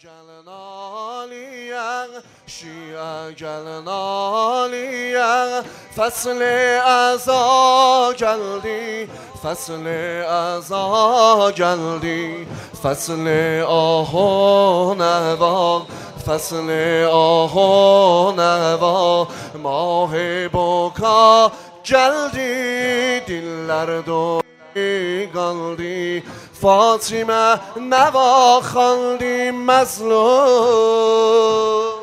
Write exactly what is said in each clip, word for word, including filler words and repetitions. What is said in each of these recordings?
جلنالیا شیعه جلنالیا فصل ازا جلدی فصل ازا جلدی فصل آهو نوا فصل آهو نوا ماه بوکا جلدی دلر دو قلدی فاطمه نوا خواندی مظلوم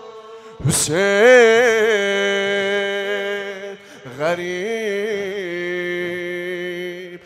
حسین غریب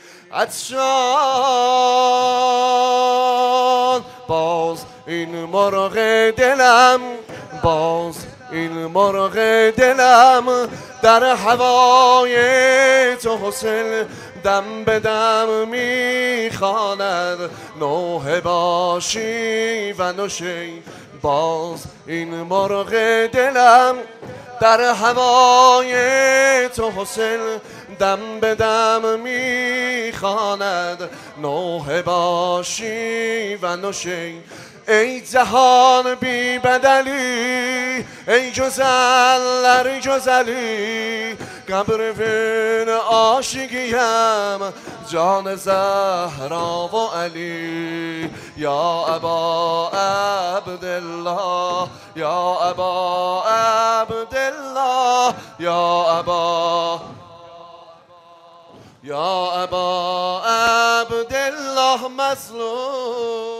عطشان باز این مرغ دلم باز این مرغ دلم در هوای تو حسین دم به دم میخواند نوحه باشی و نوشی باز این مرغ دلم در هوای تو حسین دم به دم میخواند نوحه باشی و نوشی ای جهان بی بدلی ای جزلر جزلی قبر وین عاشقیم جان زهرا و علی یا ابا عبدالله یا ابا عبدالله یا ابا یا ابا عبدالله مظلوم